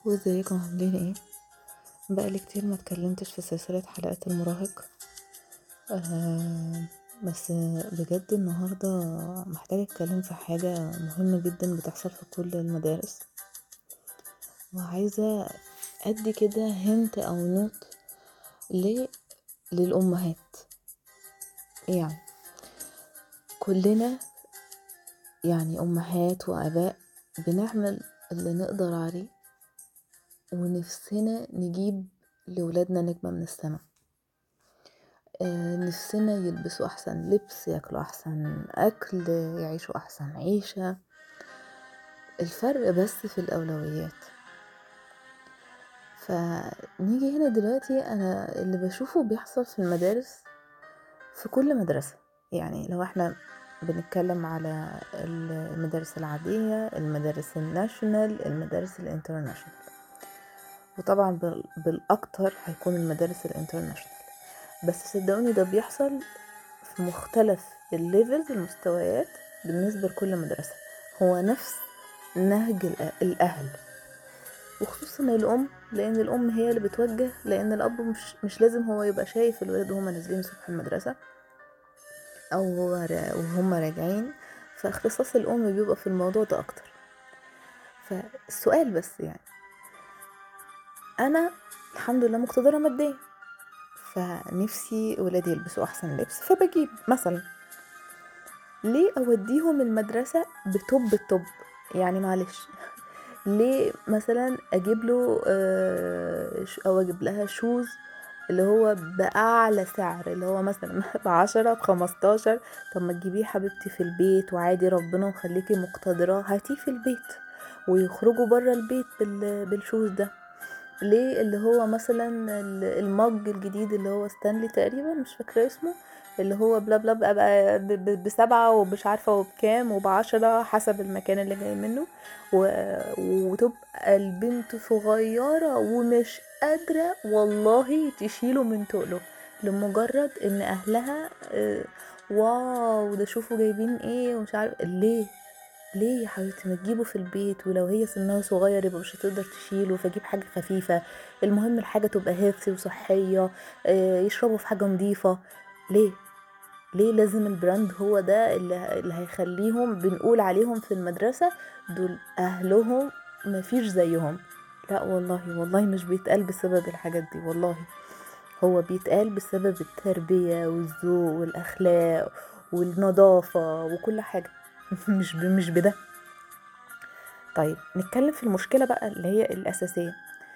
وازيكم عاملين ايه؟ بقالي كتير ما اتكلمتش في سلسلة حلقات المراهق. بس بجد النهاردة محتاجة اتكلم في حاجة مهمة جدا بتحصل في كل المدارس، وعايزة ادي كده هنت او نوت للأمهات. يعني كلنا، يعني أمهات وآباء، بنعمل اللي نقدر عليه ونفسنا نجيب لولادنا نجمة من السما. نفسنا يلبسوا أحسن لبس، ياكلوا أحسن أكل، يعيشوا أحسن عيشة. الفرق بس في الأولويات. فنيجي هنا دلوقتي، أنا اللي بشوفه بيحصل في المدارس في كل مدرسة. يعني لو احنا بنتكلم على المدارس العادية، المدارس الناشونال، المدارس الانترناشونال، وطبعا بالأكتر هيكون المدارس الانترناشونال. بس صدقوني ده بيحصل في مختلف الليفلز، المستويات، بالنسبة لكل مدرسة. هو نفس نهج الأهل، وخصوصا الأم، لأن الأم هي اللي بتوجه، لأن الأب مش لازم هو يبقى شايف الولاد وهما نازلين الصبح المدرسة أو وهما راجعين. فاختصاص الأم بيبقى في الموضوع ده أكتر. فالسؤال بس، يعني أنا الحمد لله مقتدرة ماديا، فنفسي ولادي يلبسوا أحسن لبس، فبجيب مثلا. ليه اوديهم المدرسة بتوب التوب؟ يعني معلش، ليه مثلا اجيب له او اجيب لها شوز اللي هو بأعلى سعر، اللي هو مثلا ب10 ب15؟ طب ما تجيبيه حبيبتي في البيت وعادي، ربنا مخليكي مقتدرة، هاتيه في البيت ويخرجوا برا البيت بالشوز ده. ليه اللي هو مثلا المج الجديد اللي هو ستانلي تقريبا، مش فاكرة اسمه، اللي هو بلا بلا بقى ب7 ومش عارفة وبكام وب10 حسب المكان اللي جاي منه، وتبقى البنت صغيرة ومش قادرة والله تشيله من تقله، لمجرد ان اهلها واو ده شوفوا جايبين ايه ومش عارف ليه يا حبيبتي ما تجيبه في البيت، ولو هي سنها صغير يبقى مش هتقدر تشيله، فجيب حاجة خفيفة. المهم الحاجة تبقى هيلثي وصحية، يشربوا في حاجة نظيفة. ليه لازم البراند هو ده اللي هيخليهم بنقول عليهم في المدرسة دول اهلهم مفيش زيهم؟ لا والله مش بيتقال بسبب الحاجات دي، والله هو بيتقال بسبب التربية والذوق والأخلاق والنظافة وكل حاجة. مش بده. طيب نتكلم في المشكلة بقى اللي هي الأساسية.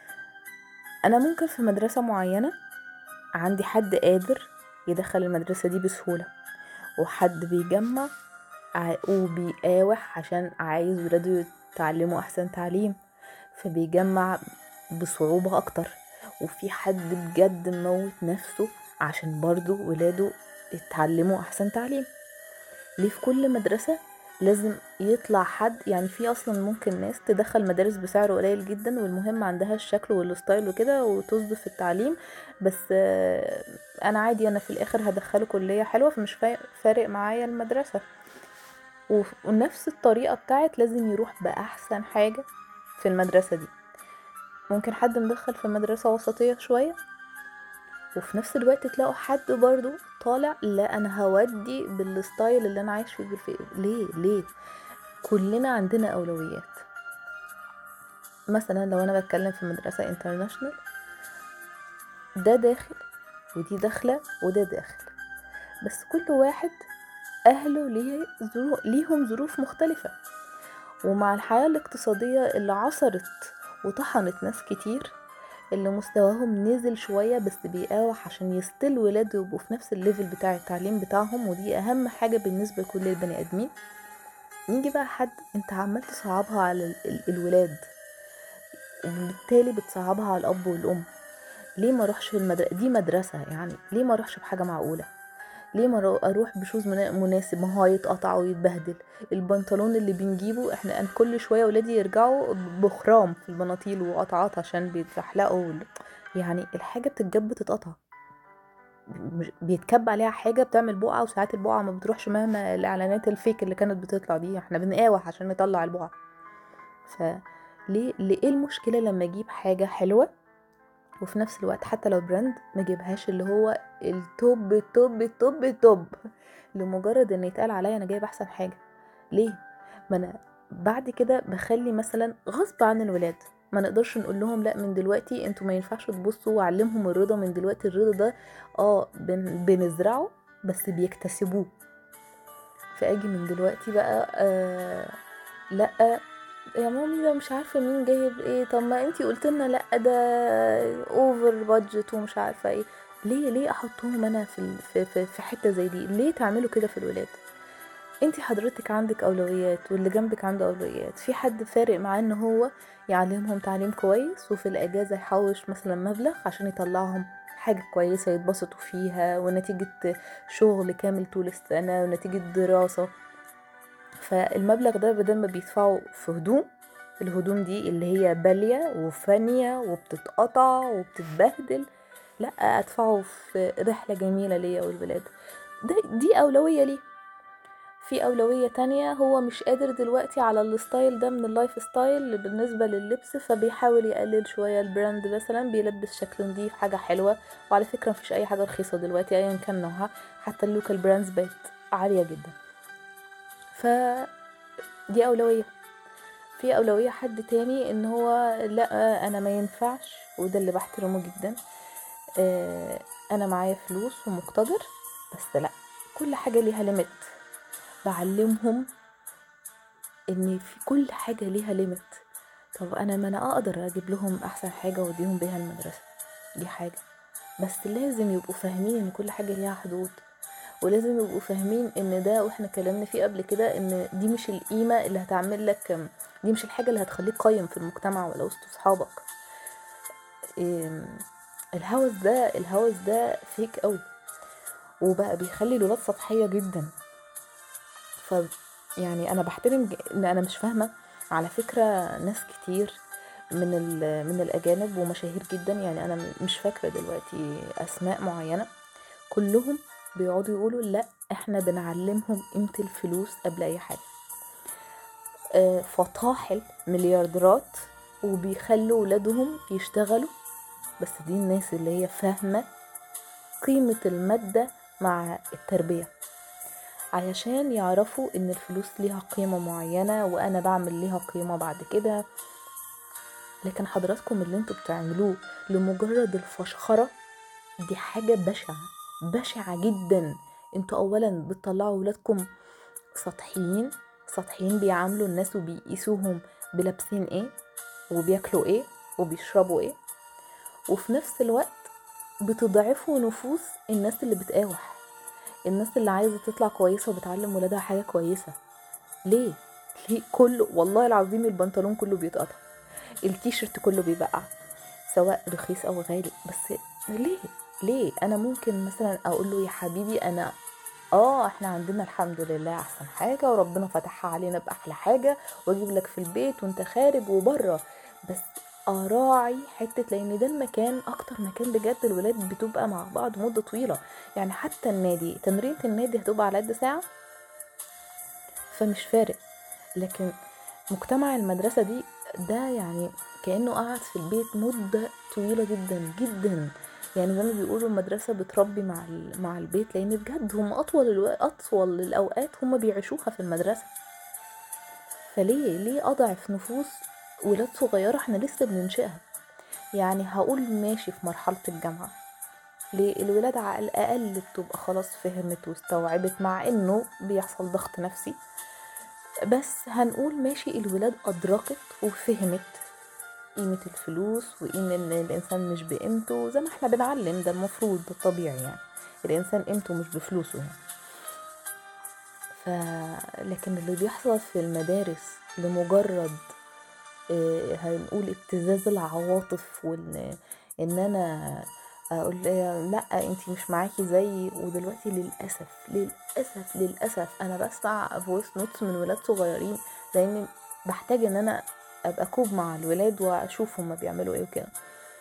أنا ممكن في مدرسة معينة عندي حد قادر يدخل المدرسة دي بسهولة، وحد بيجمع وبيقاوح عشان عايز ولاده يتعلموا أحسن تعليم، فبيجمع بصعوبة أكتر. وفي حد بجد موت نفسه عشان برضو ولاده يتعلموا أحسن تعليم. ليه في كل مدرسة لازم يطلع حد؟ يعني في اصلا ممكن ناس تدخل مدارس بسعر قليل جدا، والمهم عندها الشكل والستايل وكده وتصدف في التعليم، بس انا عادي، انا في الاخر هدخله كلية حلوة، فمش فارق معايا المدرسة. ونفس الطريقة بتاعت لازم يروح بأحسن حاجة في المدرسة دي. ممكن حد مدخل في مدرسة وسطية شوية، وفي نفس الوقت تلاقوا حد برضو طالع لا انا هودي بالستايل اللي انا عايش فيه. ليه كلنا عندنا اولويات. مثلا لو انا بتكلم في مدرسة انترناشنال، ده داخل ودي داخلة وده داخل، بس كل واحد اهله ليهم ظروف مختلفة. ومع الحياة الاقتصادية اللي عصرت وطحنت ناس كتير، اللي مستواهم نزل شوية بس بيقاوح عشان يستل ولاده يبقوا في نفس الليفل بتاع التعليم بتاعهم، ودي اهم حاجة بالنسبة لكل البني ادمين. يجي بقى حد انت عمال تصعبها على الولاد، وبالتالي بتصعبها على الاب والام. ليه ما اروحش في دي مدرسة، يعني ليه ما اروحش بحاجة معقولة؟ ليه ما اروح بشوز مناسب؟ ما هو يتقطع ويتبهدل. البنطلون اللي بنجيبه احنا، أنا كل شوية ولادي يرجعوا بخرام في البناطيل وقطعات عشان بيتزحلقوا يعني الحاجة بتتجاب بتتقطع، بيتكب عليها حاجة بتعمل بقعة، وساعات البقعة ما بتروحش مهما الإعلانات الفيك اللي كانت بتطلع دي، احنا بنقاوح عشان نطلع البقعة. ليه ايه المشكلة لما اجيب حاجة حلوة وفي نفس الوقت حتى لو براند ما جيبهاش اللي هو التوب التوب التوب التوب لمجرد ان يتقال عليا انا جايب احسن حاجة؟ ليه؟ ما انا بعد كده بخلي مثلا غصب عن الولاد، ما نقدرش نقول لهم لا من دلوقتي انتوا ما ينفعش تبصوا، وعلمهم الرضا من دلوقتي. الرضا ده بنزرعه بس بيكتسبوه. فاجي من دلوقتي بقى لا يا مامي ده مش عارفه مين جايب ايه، طب ما انتي قلت لنا لا ده اوفر بادجت ومش عارفه ايه. ليه احطهم انا في حته زي دي؟ ليه تعملوا كده في الولاد؟ انتي حضرتك عندك اولويات واللي جنبك عنده اولويات. في حد فارق معاه ان هو يعلمهم تعليم كويس وفي الاجازه يحوش مثلا مبلغ عشان يطلعهم حاجه كويسه يتبسطوا فيها، ونتيجه شغل كامل طول السنه ونتيجه دراسه. فالمبلغ ده بدل ما بيدفعوا في هدوم، الهدوم دي اللي هي بالية وفانية وبتتقطع وبتتبهدل، لا ادفعه في رحلة جميلة ليا والولاد. دي أولوية ليه. في أولوية تانية، هو مش قادر دلوقتي على الستايل ده من اللايف ستايل اللي بالنسبة لللبس، فبيحاول يقلل شوية البراند، مثلا بيلبس شكل نضيف حاجة حلوة. وعلى فكرة مفيش أي حاجة رخيصة دلوقتي أيا كان نوعها، حتى اللوكال براندز بقت عالية جدا. دي أولوية. في أولوية حد تاني ان هو لا انا ما ينفعش، وده اللي بحترمه جدا. انا معايا فلوس ومقتدر، بس لا، كل حاجة ليها ليميت. بعلمهم ان في كل حاجة ليها ليميت. طب انا ما انا اقدر اجيب لهم احسن حاجة واديهم بيها المدرسة، دي حاجة، بس لازم يبقوا فاهمين ان كل حاجة ليها حدود. ولازم يبقوا فاهمين ان ده، واحنا اتكلمنا فيه قبل كده، ان دي مش القيمة اللي هتعمل لك، دي مش الحاجة اللي هتخليك قيم في المجتمع ولا وسط صحابك. الهوس ده فيك قوي، وبقى بيخلي الولاد سطحية جدا. ف يعني انا بحترم ان انا مش فاهمة على فكرة ناس كتير من الاجانب ومشاهير جدا، يعني انا مش فاكرة دلوقتي اسماء معينة، كلهم بيقعدوا يقولوا لا احنا بنعلمهم قيمة الفلوس قبل اي حاجة. فطاحل مليارديرات وبيخلوا ولادهم يشتغلوا، بس دي الناس اللي هي فاهمة قيمة المادة مع التربية، علشان يعرفوا ان الفلوس ليها قيمة معينة وانا بعمل ليها قيمة بعد كده. لكن حضراتكم اللي انتوا بتعملوه لمجرد الفشخرة، دي حاجة بشعة بشعة جدا. انتوا اولا بتطلعوا ولادكم سطحيين بيعاملوا الناس وبيقيسوهم بلابسين ايه وبياكلوا ايه وبيشربوا ايه، وفي نفس الوقت بتضعفوا نفوس الناس اللي بتقاوح، الناس اللي عايزة تطلع كويسة وبتعلم ولادها حاجة كويسة. ليه كله والله العظيم البنطلون كله بيتقطع، التيشيرت كله بيبقع، سواء رخيص او غالي، بس ليه انا ممكن مثلا اقول له يا حبيبي انا احنا عندنا الحمد لله احسن حاجة وربنا فتحها علينا باحلى حاجة، واجيب لك في البيت وانت خارج وبره، بس اراعي حتة، لان ده المكان اكتر مكان بجد الولاد بتبقى مع بعض مدة طويلة. يعني حتى النادي، تمرينة النادي هتبقى على قد ساعة، فمش فارق. لكن مجتمع المدرسة دي ده يعني كأنه قعد في البيت مدة طويلة جدا جدا. يعني زي ما بيقولوا المدرسة بتربي مع البيت، لان بجد هم اطول الاوقات هم بيعيشوها في المدرسة. فليه اضعف نفوس ولاد صغيرة احنا لسه بننشئها؟ يعني هقول ماشي في مرحلة الجامعة، ليه الولاد على الاقل بتبقى خلاص فهمت واستوعبت، مع انه بيحصل ضغط نفسي، بس هنقول ماشي الولاد ادركت وفهمت قيمة الفلوس وقيمة ان الانسان مش بقيمته، زي ما احنا بنعلم، ده المفروض ده الطبيعي، يعني الانسان قيمته مش بفلوسه يعني. لكن اللي بيحصل في المدارس لمجرد هنقول ابتزاز العواطف، وان انا اقول لا انتي مش معاكي زي. ودلوقتي للاسف انا بسمع فويس نوتس من ولاد صغيرين، لان بحتاج ان انا ابقى كوب مع الولاد واشوف هما بيعملوا ايه وكده.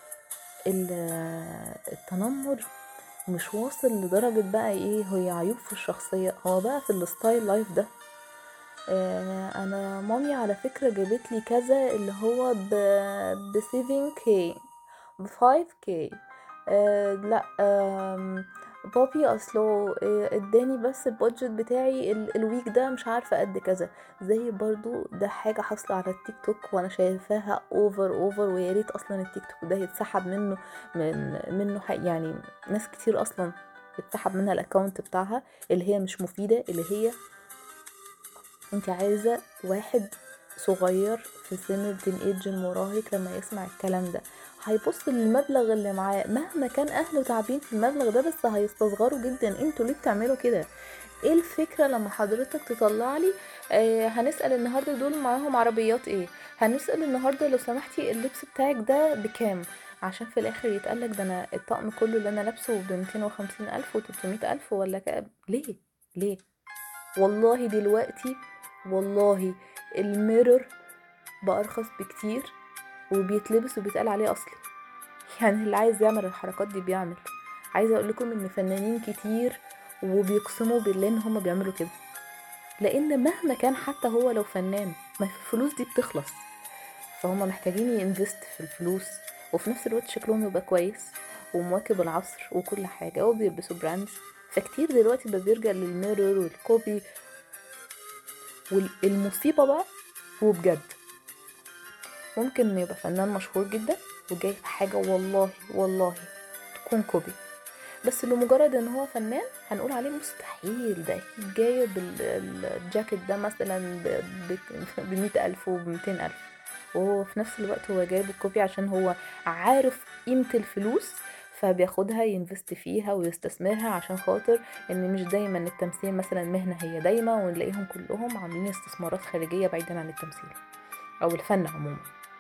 التنمر مش واصل لدرجة بقى ايه هي عيوب في الشخصية، هو بقى في الستايل لايف ده. انا مامي على فكرة جابت لي كذا اللي هو ب 7K ب 5K. لا بابي اصله اداني بس البادجت بتاعي الويك ده مش عارفة قد كذا. زي برضو ده حاجة حاصلة على التيك توك وانا شايفاها اوفر ويا ريت اصلا التيك توك ده يتسحب منه منه يعني ناس كتير اصلا يتسحب منها الاكونت بتاعها، اللي هي مش مفيدة، اللي هي انت عايزة واحد صغير في سن التين ايدج المراهق لما يسمع الكلام ده هيبص للمبلغ اللي معاه مهما كان اهله تعبين في المبلغ ده، بس هيستصغروا جدا. انتوا ليه بتعملوا كده؟ ايه الفكرة لما حضرتك تطلع لي هنسأل النهاردة دول معاهم عربيات ايه، هنسأل النهاردة لو سمحتي اللبس بتاعك ده بكام، عشان في الاخر يتقالك ده انا الطقم كله اللي انا لابسه ب250,000 و300,000 ولا ليه؟ ليه؟ والله دلوقتي والله الميرور بقى ارخص بكتير وبيتلبس وبيتقال عليه اصلي. يعني اللي عايز يعمل الحركات دي بيعمل. عايزه اقول لكم ان فنانين كتير وبيقسموا بالله ان هم بيعملوا كده، لان مهما كان حتى هو لو فنان ما في الفلوس دي بتخلص، فهم محتاجين ينفست في الفلوس وفي نفس الوقت شكلهم يبقى كويس ومواكب العصر وكل حاجه وبيلبسوا براندز. فكتير دلوقتي بقى بيرجع للميرور والكوبي. والمصيبه بقى وبجد ممكن يبقى فنان مشهور جدا وجايب حاجة والله تكون كوبي، بس لمجرد ان هو فنان هنقول عليه مستحيل، ده اكيد جايب الجاكيت ده مثلا ب100,000 وب200,000، وهو في نفس الوقت هو جايب الكوبي عشان هو عارف قيمة الفلوس فبياخدها ينفست فيها ويستثمرها، عشان خاطر ان مش دايما التمثيل مثلا مهنة هي دايما ونلاقيهم كلهم عاملين استثمارات خارجية بعيدا عن التمثيل او الفن عموما.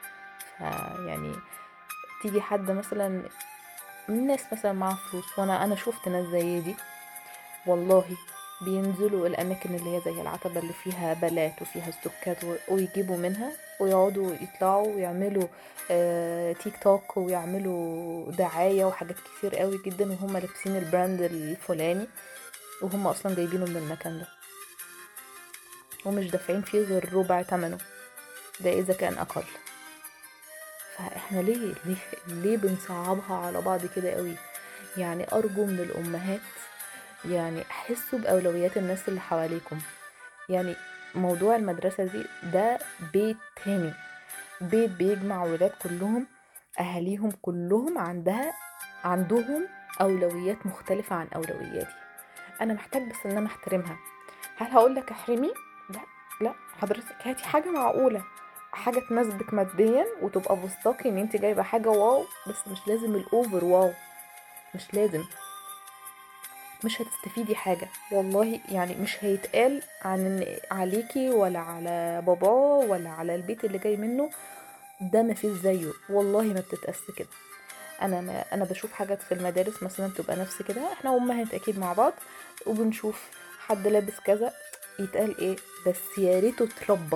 يعني تيجي حد مثلا من الناس مثلا معاه فلوس، وانا شفت ناس زي دي والله بينزلوا الاماكن اللي هي زي العتبة اللي فيها بلات وفيها استوكات ويجيبوا منها ويقعدوا يطلعوا ويعملوا تيك توك ويعملوا دعاية وحاجات كتير قوي جدا وهم لابسين البراند الفلاني وهم اصلا جايبينه من المكان ده ومش دافعين فيه غير ربع ثمنه، ده اذا كان اقل. فاحنا ليه بنصعبها على بعض كده قوي؟ يعني ارجو من الامهات يعني احسوا باولويات الناس اللي حواليكم. يعني موضوع المدرسة دي ده بيت تاني، بيت بيجمع ولاد كلهم اهاليهم كلهم عندهم اولويات مختلفة عن اولوياتي. انا محتاج بس ان انا احترمها. هل هقولك احرمي؟ لا، لا حضرتك هاتي حاجة معقولة، حاجة تناسبك ماديا وتبقى بسطاكي ان انت جايبة حاجة واو، بس مش لازم الاوفر واو، مش لازم. مش هتستفيدي حاجة والله، يعني مش هيتقال عن عليكي ولا على باباه ولا على البيت اللي جاي منه ده ما فيش زيه، والله ما بتتقاس كده. انا بشوف حاجات في المدارس مثلا تبقى نفس كده، احنا امهات اكيد مع بعض وبنشوف حد لابس كذا يتقال ايه بس يا ريته اتربى.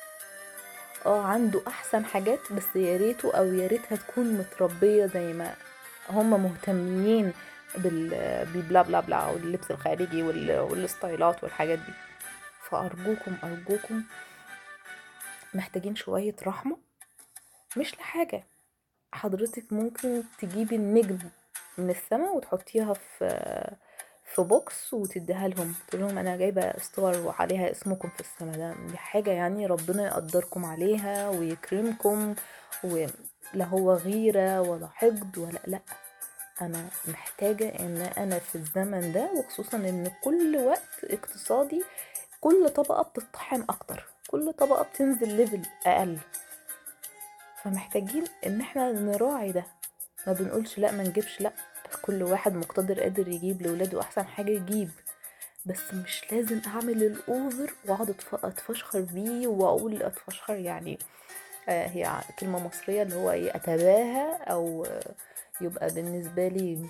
عنده احسن حاجات بس يا ريته او يا ريتها تكون متربيه زي ما هم مهتمين بالبلا بلا بلا واللبس الخارجي والستايلات والحاجات دي. فارجوكم محتاجين شويه رحمه. مش لحاجه، حضرتك ممكن تجيبي النجم من السماء وتحطيها في بوكس وتديها لهم، تقول لهم انا جايبه صور وعليها اسمكم في السماء، ده دي حاجه يعني ربنا يقدركم عليها ويكرمكم، ولا هو غيره ولا حقد ولا لا. انا محتاجه ان انا في الزمن ده وخصوصا ان كل وقت اقتصادي كل طبقه بتطحن اكتر، كل طبقه بتنزل ليفل اقل، فمحتاجين ان احنا نراعي ده. ما بنقولش لا ما نجيبش، لا كل واحد مقتدر قادر يجيب لولاده احسن حاجه يجيب، بس مش لازم اعمل الاوفر واقعد اتفشخر بيه واقول اتفشخر يعني هي كلمه مصريه اللي هو ايه اتباهى او يبقى بالنسبه لي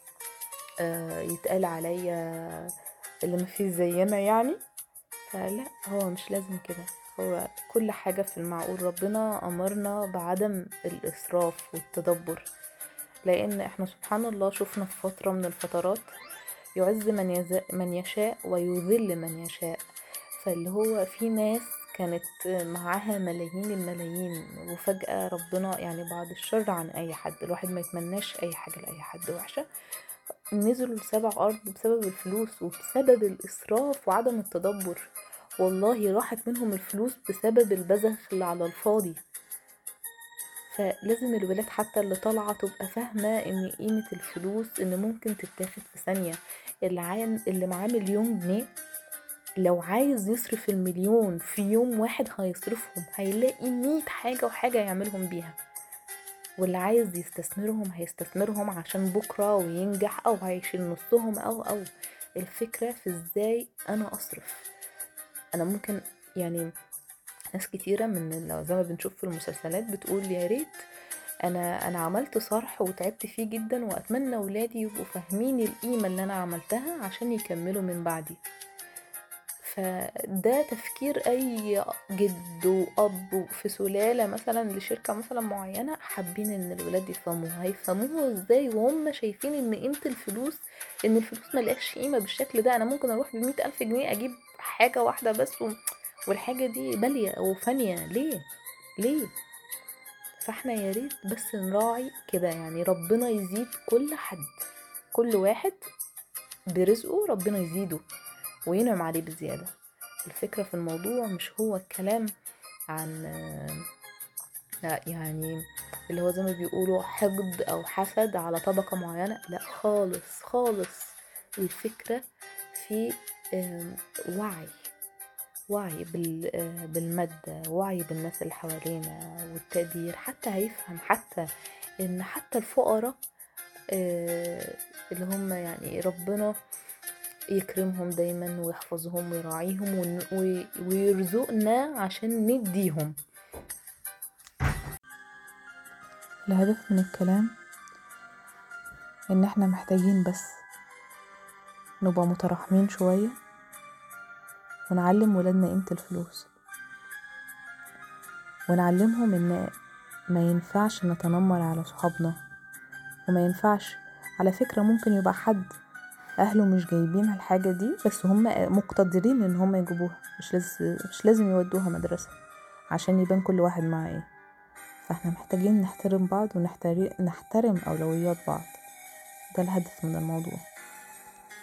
يتقال عليا اللي ما فيه زينا يعني. فلا هو مش لازم كده، هو كل حاجة في المعقول. ربنا أمرنا بعدم الإسراف والتدبر، لأن احنا سبحان الله شفنا في فترة من الفترات يعز من يشاء ويذل من يشاء. عارفة اللي هو في ناس كانت معاها ملايين الملايين، وفجأة ربنا يعني بعد الشر عن أي حد، الواحد ما يتمناش أي حاجة لأي حد وحشة، نزلوا لسبع أرض بسبب الفلوس وبسبب الإسراف وعدم التدبر. والله راحت منهم الفلوس بسبب البذخ اللي على الفاضي. فلازم الولاد حتى اللي طالعة تبقى فاهمة ان قيمة الفلوس ان ممكن تتاخد في ثانية. اللي معاه مليون جنيه لو عايز يصرف المليون في يوم واحد هيصرفهم، هيلاقي 100 حاجة وحاجة يعملهم بيها. واللي عايز يستثمرهم هيستثمرهم عشان بكرة وينجح، او هيشيل نصهم او الفكرة في ازاي انا اصرف. انا ممكن يعني ناس كتيرة من زي ما بنشوف في المسلسلات بتقول يا ريت انا عملت صرح وتعبت فيه جدا، واتمنى ولادي يبقوا فاهمين القيمة اللي انا عملتها عشان يكملوا من بعدي. فده تفكير اي جد واب في سلالة مثلا لشركة مثلا معينة حابين ان الولاد يفهموها، هيفهموها ازاي وهم شايفين ان قيمة الفلوس، ان الفلوس ملقاش قيمة بالشكل ده. انا ممكن اروح ب100,000 جنيه اجيب حاجة واحدة بس والحاجة دي بالية او فانية. ليه؟ فاحنا يا ريت بس نراعي كده، يعني ربنا يزيد كل حد، كل واحد برزقه ربنا يزيده وينعم عليه بزيادة. الفكرة في الموضوع مش هو الكلام عن لا يعني اللي هو زي ما بيقولوا حقد او حسد على طبقة معينة، لا خالص خالص. الفكرة في وعي، وعي بالمادة، وعي بالناس اللي حوالينا والتقدير. حتى هيفهم حتى ان حتى الفقراء اللي هم يعني ربنا يكرمهم دايما ويحفظهم ويراعيهم ويرزقنا عشان نديهم. الهدف من الكلام ان احنا محتاجين بس نبقى متراحمين شوية ونعلم ولادنا قيمة الفلوس، ونعلمهم ان ما ينفعش نتنمر على صحابنا، وما ينفعش. على فكرة ممكن يبقى حد اهله مش جايبين الحاجة دي بس هم مقتدرين ان هم يجيبوها، مش لازم يودوها مدرسة عشان يبان كل واحد معاه ايه. فاحنا محتاجين نحترم بعض ونحترم اولويات بعض. ده الهدف من الموضوع.